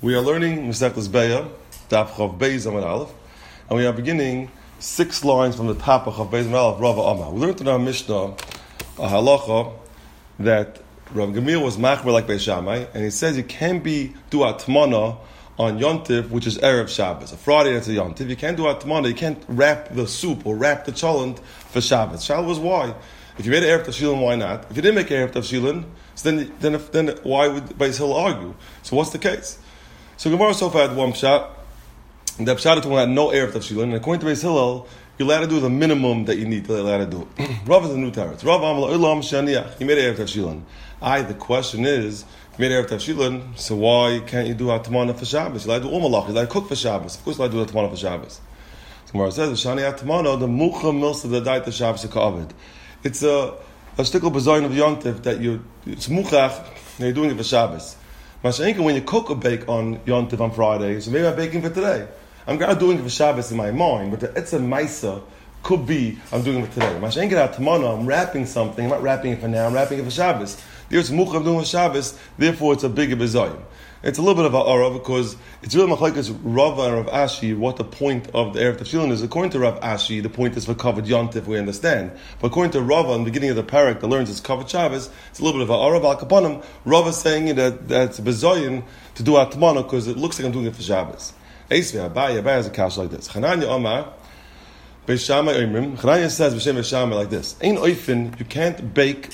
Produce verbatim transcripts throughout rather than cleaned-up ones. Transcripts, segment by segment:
We are learning Masechtas Beya, Daf Chav Beis Amud Aleph, and we are beginning six lines from the top of Chav Beis Amud Aleph, Rava Amar. We learned in our Mishnah a halacha that Rav Gamliel was machmer like Beis Shammai, and he says you can be do atmana on Yontif, which is Erev Shabbos. A Friday that's a Yontif. You can't do atmana, you can't wrap the soup or wrap the cholent for Shabbos. Shabbos was why? If you made Erev Tavshilin, why not? If you didn't make Erev Tavshilin, so then, then, if, then why would Beis Hillel argue? So what's the case? So Gemara so far had one pshat. The pshat is one had no Erev Tavshilin, and according to Beis Hillel, you're allowed to do the minimum that you need to allowed to do. Rav is a new teretz. Rav Amar Olam Shaniach. He made Erev Tavshilin. I. The question is, if you made Erev Tavshilin, so why can't you do Atmana for Shabbos? You're allowed to do Umalach. You're allowed to cook for Shabbos. Of course, you're allowed to do Atmana for Shabbos. So Gemara says, Shani Atmana, the Mucha Milsa the Daita Shabbos Ka'avid. It's a a shtickle bazayin of Yontif that you it's muchach and you're doing it for Shabbos. Mashenka, when you cook or bake on Yontif on Friday, so maybe I'm baking for today. I'm not doing it for Shabbos in my mind, but the it's a maisa could be I'm doing it for today. Mashenka atmana, I'm wrapping something. I'm not wrapping it for now. I'm wrapping it for Shabbos. There's muchach I'm doing for Shabbos. Therefore, it's a bigger bazayin. It's a little bit of a aura because it's really machlekes Rava and Rav Ashi what the point of the Erev Tavshilin is. According to Rav Ashi, the point is for covered Yontif, we understand. But according to Rava, in the beginning of the parak that learns it's covered Shabbos, it's a little bit of a aura. Al Kapanim, Rava is saying that that's bezoyin to do atmana because it looks like I'm doing it for Shabbos. Eisvei Abaye, Abaye has a kash like this. Chananya Omar, Beis Shammai Oimrim. Chananya says B'Shem Beis Shammai like this: Ein oifen, you can't bake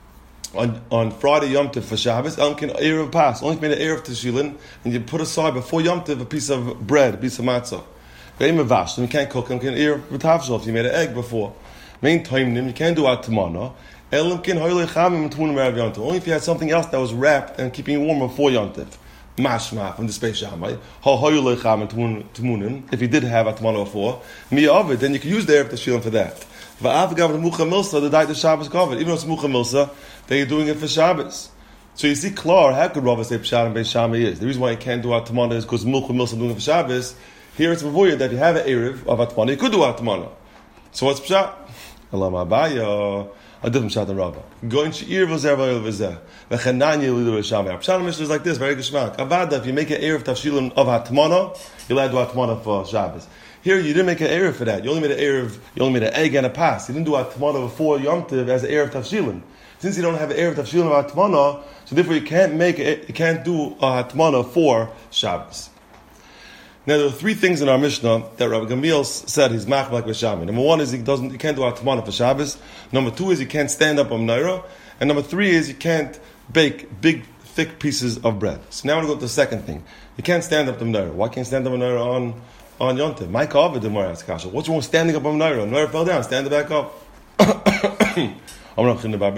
On, on Friday Yom Tov for Shabbos, Elm can Erev pass. Only if you made an Erev Teshilin, and you put aside before Yom Tov a piece of bread, a piece of matzah. Ve'im Vash, and you can't cook, Elm can Erev B'Tavshel if you made an egg before. Main time, you can't do Atmana. Elm can Hoyle Chamim Tmunim Erev Yom Tov. Only if you had something else that was wrapped and keeping you warm before Yom Tov. Mashma from the Beis Shammai. Ha Hoyle Chamim Tmunim. If you did have Atmana before, Mi Ovid, then you could use the Erev Teshilin for that. Va'av gav the Mucha Milsa, the Daita Shabbos covered. Even though it's Mucha Milsa, that you're doing it for Shabbos. So you see, Klar, how could Rava say Pshat and Beis Shammai is? The reason why you can't do Atmana is because Mucha Milsa doing it for Shabbos. Here it's avoided that if you have an Erev of Atmana, you could do Atmana. So what's Pshat? Elam Abaya, a different Pshat than Rava. Going to Erev V'zer V'zer V'chananya L'Idu Beis Shammai. Pshat and Mishnah is like this, very geschmack. Avada, if you make an Erev Tavshilin of Atmana, you're allowed to do Atmana for Shabbos. Here, you didn't make an Erev for that. You only made an Erev, you only made an egg and a pass. You didn't do Atmana before Yom Tov as an Erev Tavshilin. Since you don't have an Erev Tavshilin of Atmana, so therefore you can't make it, you can't do a Atmana for Shabbos. Now, there are three things in our Mishnah that Rabbi Gamliel said he's mach like Beis Shammai. Number one is he doesn't, he can't do Atmana for Shabbos. Number two is he can't stand up on Menorah. And number three is you can't bake big, thick pieces of bread. So now I'm going to go to the second thing. You can't stand up the Menorah. Why can't you stand up on Menorah on on Yontif? My Kavod, the Gemara asks Kasha. What's wrong with standing up on Menorah? Menorah fell down. Stand it back up. I'm talking about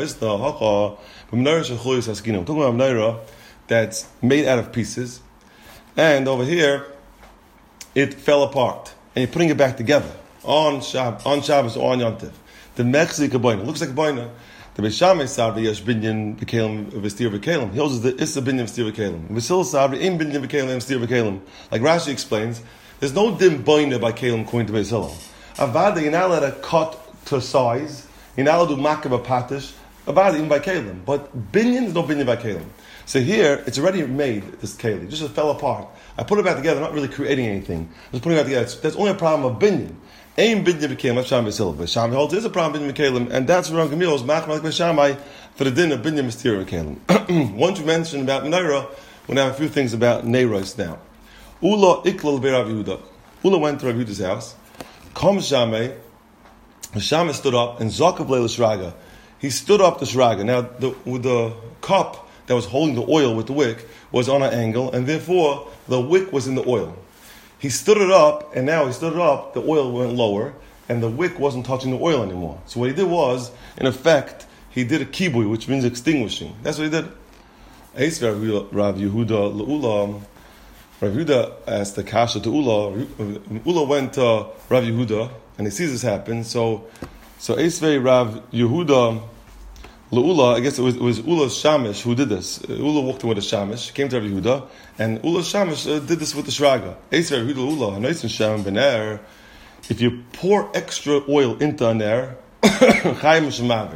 Menorah that's made out of pieces, and over here it fell apart, and you're putting it back together on Shab, on Shabbos or on Yontif. The mechzik a boina looks like a boina. The Beis Shammai savri yesh binyan v'kelim v'stir v'kelim. He holds the issa binyan v'stir v'kelim. V'sil savri im binyan v'kelim v'stir v'kelim. Like Rashi explains, there's no dim boina by kelim according to Beis Hillel. Avada, you're not allowed to cut to size. You're not allowed to do makab patish. Avada, even by kelim. But binyan, there's no binyan by kelim. So here, it's already made, this kelim. It just fell apart. I put it back together, not really creating anything. I'm just putting it back together. It's, that's only a problem of binyan. Aim binyan v'kelim, that's Shammai Beis Beis Shammai holds there's a problem binyan v'kelim, and that's where Gamliel is mach like Beis Shammai for the din of binyan v'stir v'kelim. Once you mentioned about Menorah, we'll have a few things about Neiros now. Ula iklal be Rav Yehuda. Ula went to Rav Yehuda's house. Kom Shammai, Shammai stood up and zakav leil shraga. He stood up the shraga. Now the with the cup that was holding the oil with the wick was on an angle, and therefore the wick was in the oil. He stood it up, and now he stood it up, the oil went lower, and the wick wasn't touching the oil anymore. So what he did was, in effect, he did a kibui, which means extinguishing. That's what he did. Eis Rav Yehuda le'ula. Rav Yehuda asked the kasha to Ula. Ula went to Rav Yehuda, and he sees this happen. So, so Eisvei Rav Yehuda le'ula. I guess it was, it was Ula's shamish who did this. Ula walked in with a shamish, came to Rav Yehuda, and Ula's shamish uh, did this with the shraga. Eisvei Rav Yehuda le'ula. Hanoisin sham bener. If you pour extra oil into an air, chayim shemaver,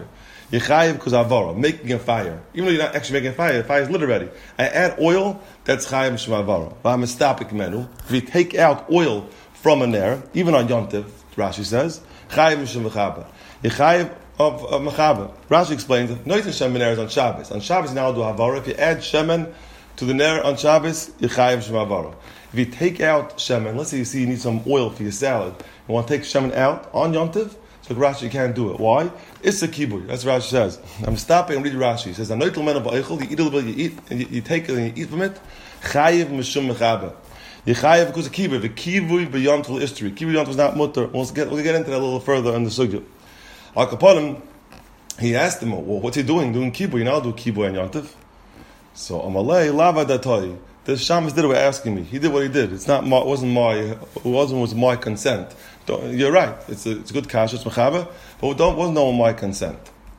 Yechayev because avara, making a fire. Even though you're not actually making a fire, the fire is lit already. I add oil, that's chayev mishum avara. V'hamistapik menu. If you take out oil from a ner, even on Yontiv, Rashi says, chayev mishum v'chaba. Yechayev of, of mechaba. Rashi explains, noitin shemen ner is on Shabbos. On Shabbos now do avara. If you add shemen to the ner on Shabbos, yechayev mishum avara. If you take out shemen, let's say you see you need some oil for your salad, you want to take shemen out on Yontiv, so Rashi you can't do it. Why? It's a kibui. That's what Rashi says. I'm stopping and read Rashi. He says, you eat a little bit, you eat, and you, you take it and you eat from it. Chayiv mishum mechaba. You chayiv because of kibui. The kibui beyond the history. Kibui beyond was not mutter. We'll get, we'll get into that a little further in the sugya. Al Kaponim, he asked him, well, what's he doing? Doing kibui. You know, I'll do kibui and Yontiv. So, Amalei, lava datoi. The shamas did it by asking me. He did what he did. It's not my, it wasn't my, it wasn't was my consent. Don't, you're right. It's a, it's a good kasha, it's mechaba, but it don't, wasn't on my consent.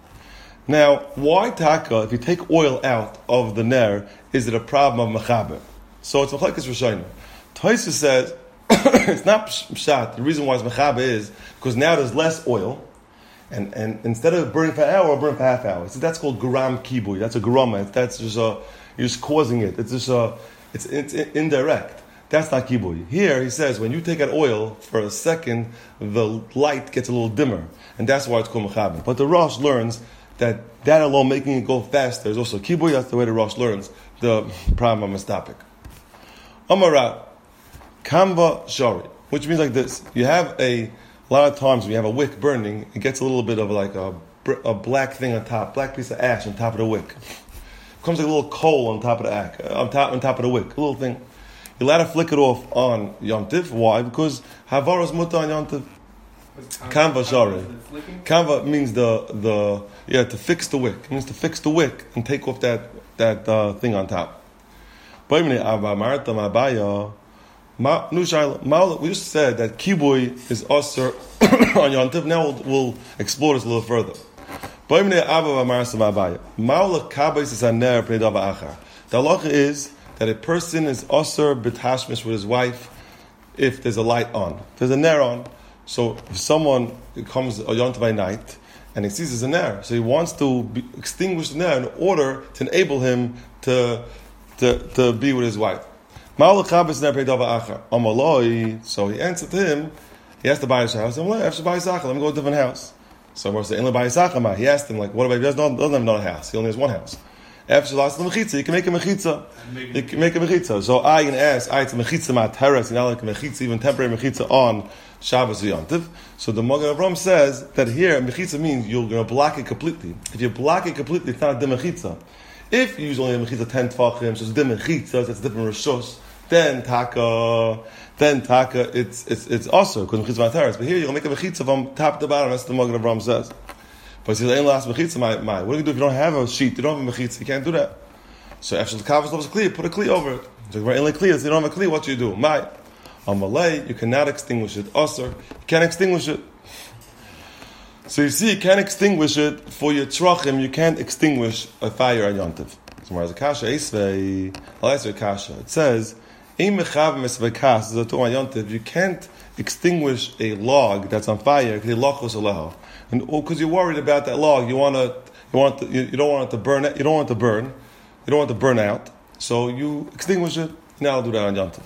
Now, why taka, if you take oil out of the ner, is it a problem of mechaba? So it's machlekes Rishonim. Tosfos says, it's not pshat. The reason why it's mechaba is, because now there's less oil, and, and instead of burning for an hour, burn for half hour. So that's called gram kibui. That's a grama. That's just a, you're just causing it. It's just a, it's, it's indirect. That's not kibui. Here, he says, when you take out oil for a second, the light gets a little dimmer. And that's why it's called mechabin. But the Rosh learns that that alone, making it go faster, is also kibui. That's the way the Rosh learns the problem of mistopic. Amarat, kamba shari, which means like this. You have a, a lot of times when you have a wick burning, it gets a little bit of like a, a black thing on top, black piece of ash on top of the wick. It comes like a little coal on top of the ash, on top, on top of the wick, a little thing. You're allowed to flick it off on Yontif. Why? Because Havara is mutter on Yontif. Kanva shari. Kanva means the the yeah to fix the wick. It means to fix the wick and take off that that uh, thing on top. We just said that kibui is usher on Yontif. Now we'll, we'll explore this a little further. The halacha is that a person is usher b'tashmish with his wife if there's a light on. If there's a ner on. So if someone comes a Yontif by night and he sees there's a ner, so he wants to be, extinguish the ner in order to enable him to to, to be with his wife. So he answered to him, he has to buy his house. I'm like, I have to buy his house. Let me go to a different house. So he asked him, like, what about he doesn't have another house? He only has one house. After the mechitza, you can make a mechitza. You can make a mechitza. So I can ask, I it's a mechitza ma teres, you know, like a mechitza, even temporary mechitza on Shabbos Yontif. So the Magen Avraham says that here mechitza means you're going to block it completely. If you block it completely, it's not a mechitza. If you use only a mechitza ten tfachim, so it's a mechitza, that's a different rishos. Then taka, then taka, it's it's it's also because mechitza ma teres. But here you're going to make a mechitza from top to bottom. That's what the Magen Avraham says. But he says, "Ain't last mechitza, my my. What do you do if you don't have a sheet? You don't have a mechitza. You can't do that." So after the kavos is clear, put a kli over it. So we're only clear. So you don't have a kli. What do you do? My on Malay, you cannot extinguish it. Usher, you can't extinguish it. So you see, you can't extinguish it for your trachim. You can't extinguish a fire on Yontif. So whereas a kasha isvei, I'll ask you a kasha. It says, "Ein mechav mesvekas." Is a on Yontif. You can't extinguish a log that's on fire because and because you're worried about that log. You want to, you want to, you, you don't want it to burn. You don't want it to burn. You don't want it to burn out. So you extinguish it. Now I'll do that on Yontif.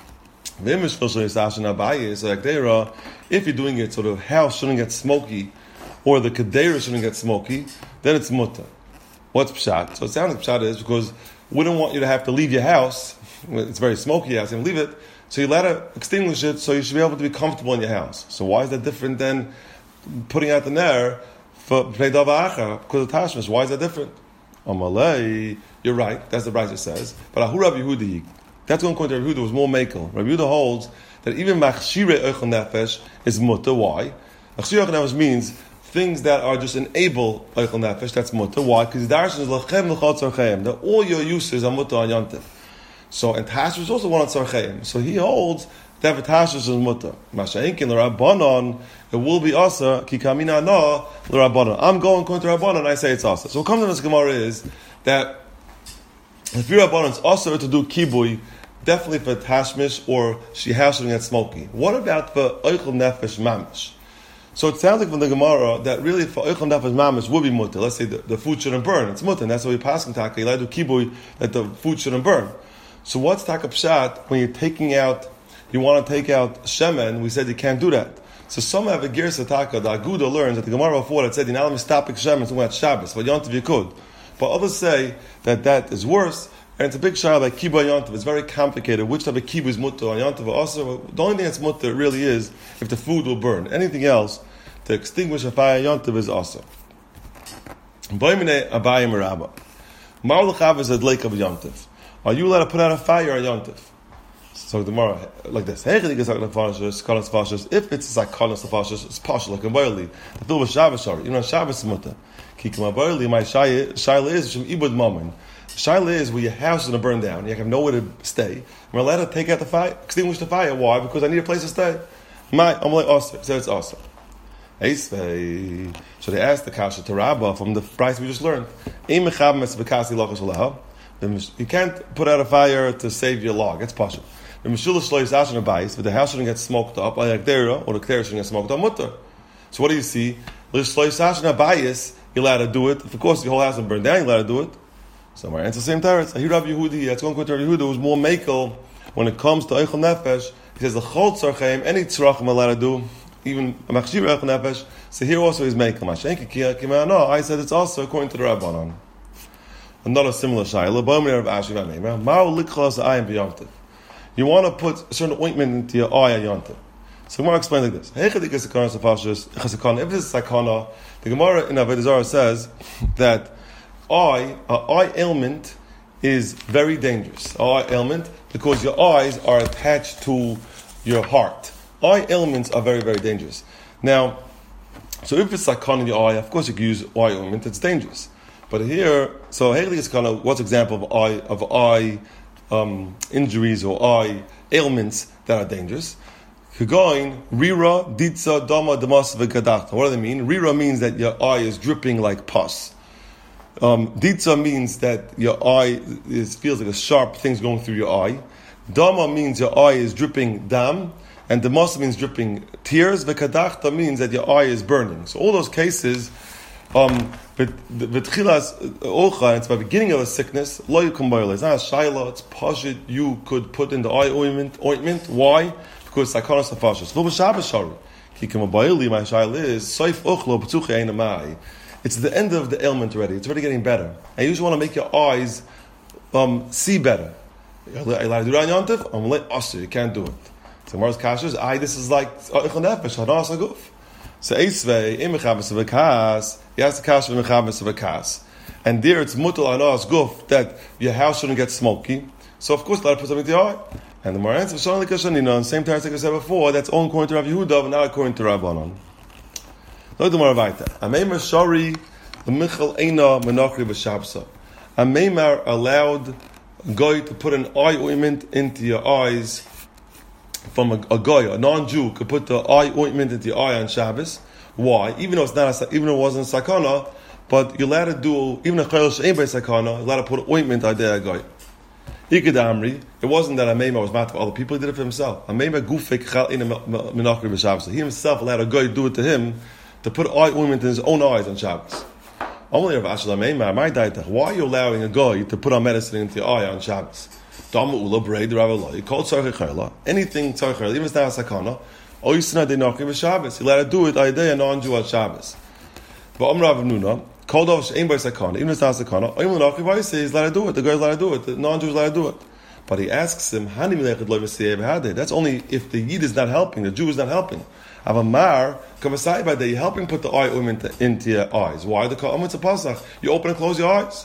If you're doing it so the house shouldn't get smoky, or the kedera shouldn't get smoky, then it's mutter. What's pshat? So it sounds like pshat is because we don't want you to have to leave your house. It's very smoky house, and leave it. So you let her extinguish it, so you should be able to be comfortable in your house. So why is that different than putting out the ner for pnei dava acha because of tashmish? Why is that different? Amalei, you're right. That's the Brisa says. But ahu Rabbi Yehuda, that's one point. Rabbi Yehuda was more makel. Rabbi Yehuda holds that even machshire eichel nefesh is mutter. Why? Machshire eichel nefesh means things that are just enable eichel nefesh. That's mutter. Why? Because darshan is lachem l'chol tzarcheim. That all your uses are mutter on yontif. So and tashmish is also one on tzarcheim. So he holds that for tashmish is mutter. Masha'inkin l'rabbanon, it will be asa ki kamina na l'rabbanon. I'm going according to rabbanon. I say it's asa. So what comes in this gemara is that if your rabbanon is asa to do kibui, definitely for tashmish or she house shouldn't get smoky. What about for eichel nefesh mamish? So it sounds like from the Gemara that really for Eichel Nefesh Mamish would be mutter. Let's say the, the food shouldn't burn. It's mutter, and that's why we pass in Taka. You like to kibui that the food shouldn't burn. So what's Taka Pshat when you're taking out, you want to take out Shemen, we said you can't do that. So some have a Gersa Taka, the Aguda learns that the Gemara before that said, you're not mistapik Shemen, so at Shabbos, but Yontiv you could. But others say that that is worse, and it's a big shayla like kibbutz yontiv. It's very complicated. Which type of kibbutz is mutter on yontiv or also? The only thing that's mutter really is if the food will burn. Anything else to extinguish a fire yontiv is also. Boimine abayim rabba. Marluchav is a lake of yontiv. Are you allowed to put out a fire on yontiv? So the Gemara like this. If it's a sakonas lefashos, it's partial like a boili. The fill with Shabbos sorry. You know Shabbos is mutter. Kikma boili. My shayla is from ibud moment. Shaila is where your house is going to burn down. You have nowhere to stay. We're allowed to take out the fire, extinguish the fire. Why? Because I need a place to stay. My, I'm like awesome. So it's awesome. So they asked the kasha to Rabbah from the price we just learned. You can't put out a fire to save your log. It's partial. But the house shouldn't get smoked up. Or the ktera shouldn't get smoked up. Mutter. So what do you see? You're allowed to do it. If of course the whole house will burn down, you're allowed to do it. So my answer, same teretz. I hear Rav Yehudi. That's one quote. Rav Yehudi was more makel when it comes to Eichel Nefesh. He says the chol tzarcheim, any tzrach I'm allowed to do, even a machshir Eichel Nefesh. So here also is makel. Mashenki kiyah no. I said it's also according to the Rabbanon. Another similar shayla. Bomer Rav Ashi Vaneima. Ma'u likchos ayim b'yontiv. You want to put a certain ointment into your eye at yontiv. So Gemara explains like this. If this is sakana, the Gemara in Avodah Zarah says that eye, uh, eye ailment is very dangerous. Eye ailment because your eyes are attached to your heart. Eye ailments are very, very dangerous. Now, so if it's sakana in your eye, of course you can use eye ailment. It's dangerous. But here, so Hegli is kind of what's example of eye of eye um, injuries or eye ailments that are dangerous. Going rira ditza dama damas v'gadachta. What do they mean? Rira means that your eye is dripping like pus. Um, ditza means that your eye is, feels like a sharp thing's going through your eye. Dama means your eye is dripping dam, and damas means dripping tears. V'gadachta means that your eye is burning. So all those cases, um, v'tchilas ocha, it's by the beginning of a sickness. Lo yukum. It's not a shayla. It's pashit. You could put in the eye ointment. Ointment. Why? Because sakonas nefashos. V'u b'Shabbos shari. Kikim abayili. My shayla is soif ochlo b'tuche ein amai. It's the end of the ailment already. It's already getting better. And you just want to make your eyes um, see better. You're allowed to do that on Yontif? I'm like, oh, you can't do it. So Gemara's kasha is, I, this is like Eichel Nefesh, Hadas Haguf. So Eisvei, Im Mechabes V'Kas, he has the kasha Mechabes V'Kas. And there it's Mutal Hadas Guf, that your house shouldn't get smoky. So of course, let it put something to your eye. And the Gemara answers, Shon Likashanina, on the same time as I said before, that's all according to Rav Yehuda, but not according to Rabbanon. Look at the Gemara Vaita. Ameimar Shari, the Michal Eina Menachri B'Shabsa. Ameimar allowed a guy to put an eye ointment into your eyes from a, a guy, a non-Jew, could put the eye ointment into your eye on Shabbos. Why? Even though it's not, a, even though it wasn't sakana, but you're allowed to do, even a chayil she'ein by sakana, you're allowed to put an ointment on there, guy. Iked Amri, it wasn't that Ameimar was mad for other people, he did it for himself. Ameimar Gufek Chal Eina Menachri B'Shabsa. He himself allowed a guy to do it to him, to put eye ointment in his own eyes on Shabbos. Only Rav Ashla Meimar, my daitach. Why are you allowing a guy to put on medicine into your eye on Shabbos? Dama ula braid Rav You called tzarich chayla. Anything tzarich chayla, even if it's not a sakana. Oisna de nachri b'Shabbos. You allowed to do it a non-Jew on Shabbos. But Amr Rav Nuna called off she'ein by sakana. Even if it's not a sakana, oim l'nachri b'Yisei. He's allowed to do it. The guy's allowed to do it. The non-Jew is allowed to do it. But he asks him, Hani milechad lo v'siyeh b'hadeh. That's only if the Yid is not helping. The Jew is not helping. Avamar, kavasai by day, helping put the eye ointment into your eyes. Why? The ka'amitz of Pasach. You open and close your eyes.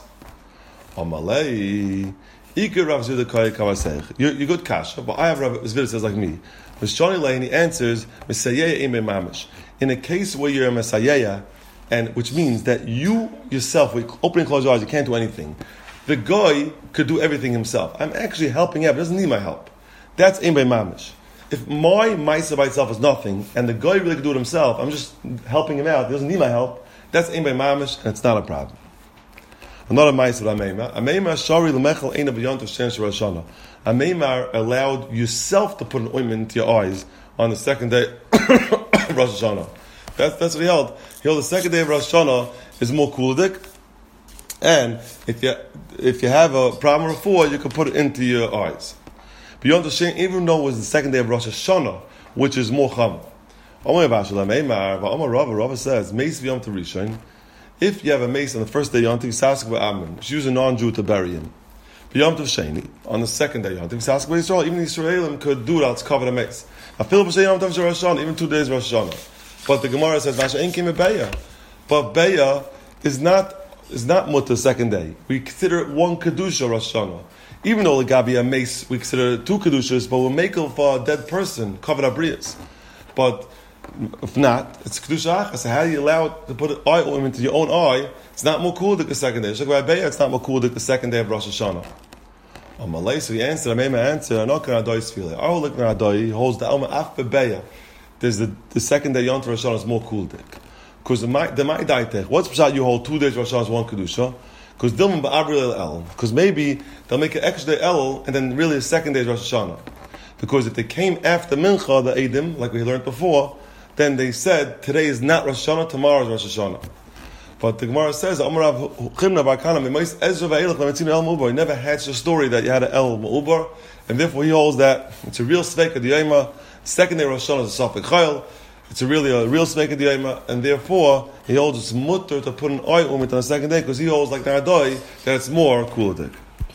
Amalei, ikir Rav Zvidah kai kavasech. You're good kasha, but I have Rav Zvidah says like me. V'shani lei, and he answers, Messiah ime mamish. In a case where you're a Messiah, and which means that you yourself, when you open and close your eyes, you can't do anything. The guy could do everything himself. I'm actually helping out, but doesn't need my help. That's ime mamish. If my Maisa by itself is nothing, and the guy really could do it himself, I'm just helping him out, he doesn't need my help, that's Ein Bei Mamish, and it's not a problem. Another Maisa of Ameimar. Ameimar Shari L'Mechel Eina B'Yontav Shen Rosh Hashanah. Ameimar allowed yourself to put an ointment into your eyes on the second day of Rosh Hashanah. That's that's what he held. He held the second day of Rosh Hashanah is more kuladik, and if you if you have a problem with four, you can put it into your eyes. Beyond the shame, even though it was the second day of Rosh Hashanah, which is more cham. Rava says, Mace v'yom t'rishon. If you have a mace on the first day Yom Tov, Sask v'Amon, choose a non-Jew to bury him. B'yom Tov Sheni, on the second day Yom Tov, Sask v'Yisrael, even the Israelim could do that to cover the mace. Afil b'Shei Yom Tov Rosh Hashanah, even two days Rosh Hashanah. But the Gemara says, Vasha ein kim beya. But beya is not is not mutter second day. We consider it one kedusha Rosh Hashanah. Even though the gabi a mace, we consider it two kedushas, but we'll make it for a dead person, covered abrias. But if not, it's kedusha achas. So how do you allow it to put an eye oil into your own eye? It's not more cool than the second day. It's not more cool than the second day of Rosh Hashanah. On Malay, so he answered, I made my answer, I'm not going to feel Our look he holds the Alma af bebeya. There's the, the second day Yom Tov Rosh Hashanah is more cool dik. Because the my the my daitech, what's pshat you hold two days Rosh Hashanah is one kedusha? Because Dilman ba'abril el. Because maybe they'll make an extra day el, and then really the second day is Rosh Hashanah. Because if they came after Mincha, the Eidim, like we learned before, then they said, today is not Rosh Hashanah, tomorrow is Rosh Hashanah. But the Gemara says, he never hatched a story that you had an El Ma'ubar, and therefore he holds that it's a real Sveika D'Yema, second day Rosh Hashanah is a Safek Chayil, it's a really a real Sveika D'Yema, and therefore he holds it's mutter to put an oil on the second day, because he holds like the Adoi, that it's more Kuladik.